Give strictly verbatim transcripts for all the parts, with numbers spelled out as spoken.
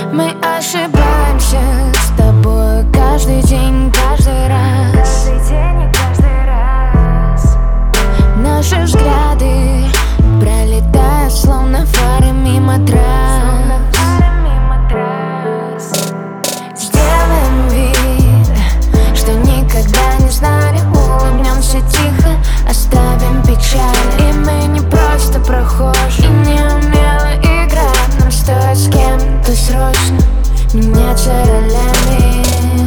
Мы ошибаемся с тобой каждый день, каждый раз. Каждый день и каждый раз. Наши взгляды пролетают, словно фары мимо трасс. Словно фары мимо трасс. Сделаем вид, что никогда не знали. Улыбнемся тихо, оставим печаль. И мы не просто прохожие, и не умело играть. Нам стоит с кем-то срочно меняться ролями.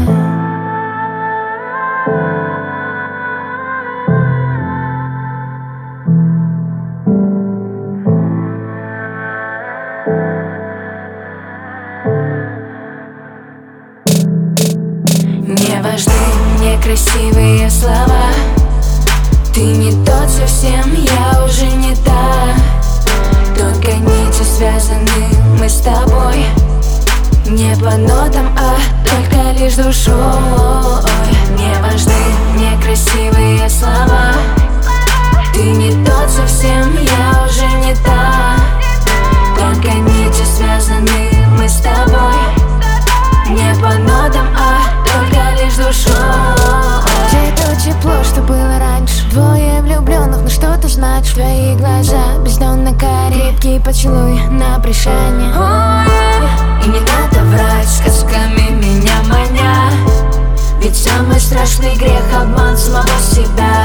Не важны мне красивые слова. Ты не тот совсем, я уже не та. Только нити связаны мы с тобой. Не по нотам, а только лишь душой. Не важны мне красивые слова. Ты не тот совсем, я уже не та. Только нити связаны мы с тобой. Не по нотам, а только лишь душой. Где то тепло, что было раньше? Двое влюбленных, но что-то значит. Твои глаза бездонно карие, крепкий поцелуй на прощание. Oh, yeah. И не надо врать сказками меня маня. Ведь самый страшный грех — обман самого себя.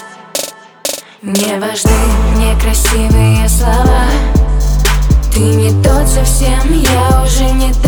Не важны мне красивые слова. Ты не тот совсем, я уже не та.